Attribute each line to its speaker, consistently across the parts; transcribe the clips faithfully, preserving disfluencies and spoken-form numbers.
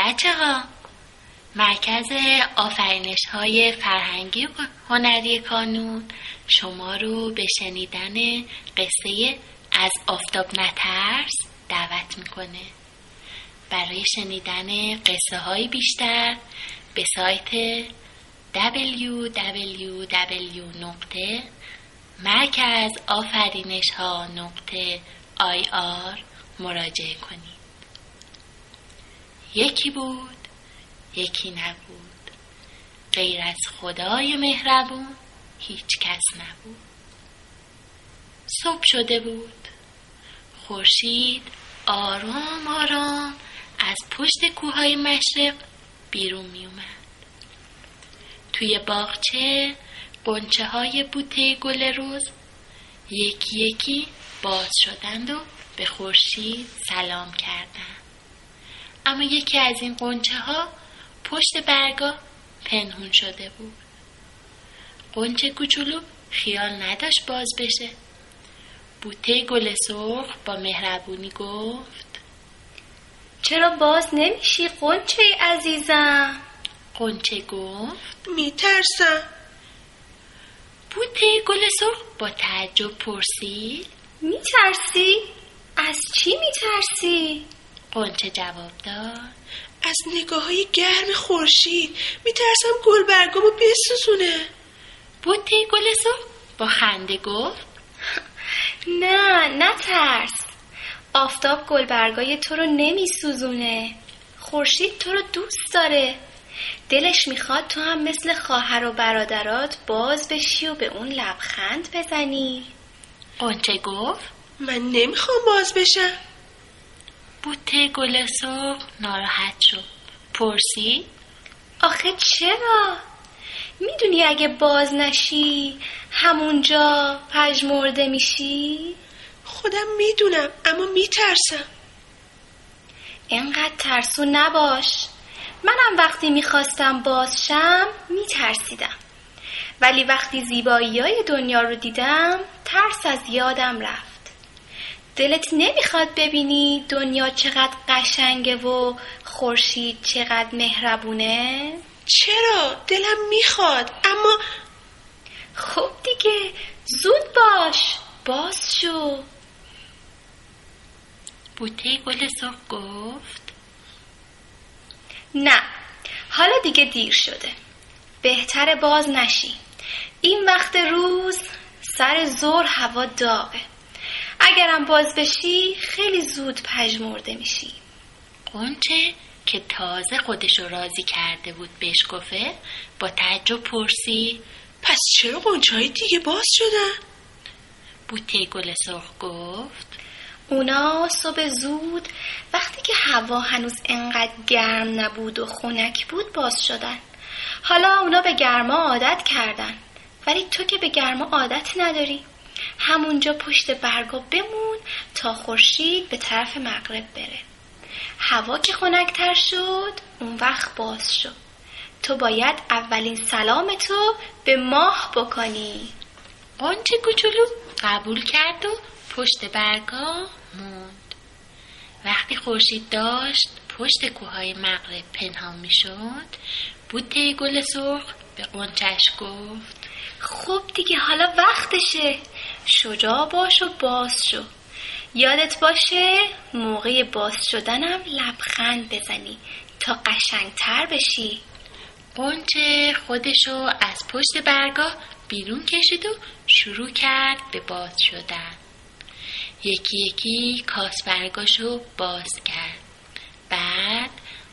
Speaker 1: بچه ها، مرکز آفرینش های فرهنگی و هنری کانون شما رو به شنیدن قصه از آفتاب نترس دعوت میکنه. برای شنیدن قصه های بیشتر به سایت دبلیو دبلیو دبلیو نقطه مرکز آفرینش ها نقطه آی آر مراجعه کنید. یکی بود یکی نبود، غیر از خدای مهربون هیچ کس نبود. صبح شده بود، خورشید آرام آرام از پشت کوههای مشرق بیرون می اومد. توی باغچه غنچه های بوته گل رز یکی یکی باز شدند و به خورشید سلام کردند. اما یکی از این غنچه ها پشت برگا پنهون شده بود. غنچه کوچولو خیال نداشت باز بشه. بوته گل سرخ با مهربونی گفت:
Speaker 2: چرا باز نمیشی غنچه عزیزم؟
Speaker 1: غنچه گفت:
Speaker 3: میترسم.
Speaker 1: بوته گل سرخ با تعجب پرسید:
Speaker 2: میترسی؟ از چی میترسی؟
Speaker 1: غنچه جواب داد:
Speaker 3: از نگاه های گرم خورشید. میترسم گل برگامو بسوزونه.
Speaker 1: بوته گل سرخ با خنده گفت:
Speaker 2: نه نترس، آفتاب گلبرگای تو رو نمیسوزونه. خورشید تو رو دوست داره، دلش میخواد تو هم مثل خواهر و برادرات باز بشی و به اون لبخند بزنی.
Speaker 1: غنچه گفت:
Speaker 3: من نمیخوام باز بشم.
Speaker 1: بوته گل سرخ ناراحت شد، پرسید:
Speaker 2: آخه چرا؟ میدونی اگه باز نشی همونجا پژمرده میشی؟
Speaker 3: خودم میدونم، اما میترسم.
Speaker 2: اینقدر ترسو نباش. منم وقتی میخواستم بازشم میترسیدم، ولی وقتی زیبایی‌های دنیا رو دیدم ترس از یادم رفت. دلت نمیخواد ببینی دنیا چقدر قشنگه و خورشید چقدر مهربونه؟
Speaker 3: چرا؟ دلم میخواد، اما
Speaker 2: خب دیگه زود باش، باز شو.
Speaker 1: بوته گل سرخ گفت:
Speaker 2: نه، حالا دیگه دیر شده، بهتره باز نشی. این وقت روز سر ظهر هوا داغه، اگرم باز بشی خیلی زود پژمرده میشی.
Speaker 1: غنچه که تازه خودشو راضی کرده بود بهش گفته با تعجب پرسید:
Speaker 3: پس چرا غنچه های دیگه باز شدن؟
Speaker 1: بوته گل سرخ گفت:
Speaker 2: اونا صبح زود وقتی که هوا هنوز انقدر گرم نبود و خنک بود باز شدن. حالا اونا به گرما عادت کردن، ولی تو که به گرما عادت نداری. همونجا پشت برگا بمون تا خورشید به طرف مغرب بره. هوا که خنک‌تر شد اون وقت باز شد. تو باید اولین سلامتو به ماه بکنی.
Speaker 1: غنچه کوچولو قبول کرد و پشت برگا موند. وقتی خورشید داشت پشت کوههای مغرب پنهان می شد، بوته گل سرخ به غنچه‌اش گفت:
Speaker 2: خب دیگه حالا وقتشه، شجاع باش و باز شو. یادت باشه موقع باز شدنم لبخند بزنی تا قشنگتر بشی.
Speaker 1: غنچه خودشو از پشت برگا بیرون کشید و شروع کرد به باز شدن. یکی یکی کاس برگاشو باز کرد. بعد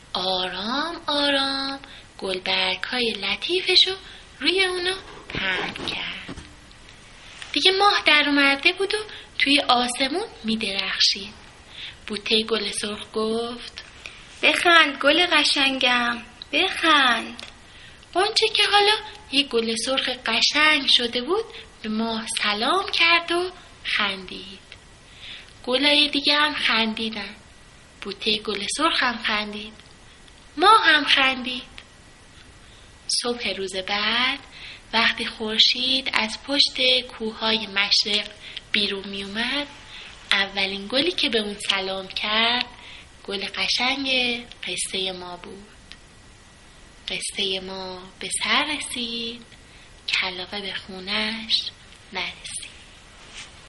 Speaker 1: آرام آرام گلبرگ‌های لطیفشو روی اونو پهن کرد. دیگه ماه در اومده بود و توی آسمون می درخشید. بوته گل سرخ گفت:
Speaker 2: بخند گل قشنگم، بخند.
Speaker 1: غنچه که حالا یه گل سرخ قشنگ شده بود به ماه سلام کرد و خندید. گلای دیگه هم خندیدن. بوته گل سرخ هم خندید، ماه هم خندید. صبح روز بعد وقتی خورشید از پشت کوههای مشرق بیرون می اومد، اولین گلی که به اون سلام کرد گل قشنگ قصه ما بود. قصه ما به سر رسید، کلاغه به خونش نرسید.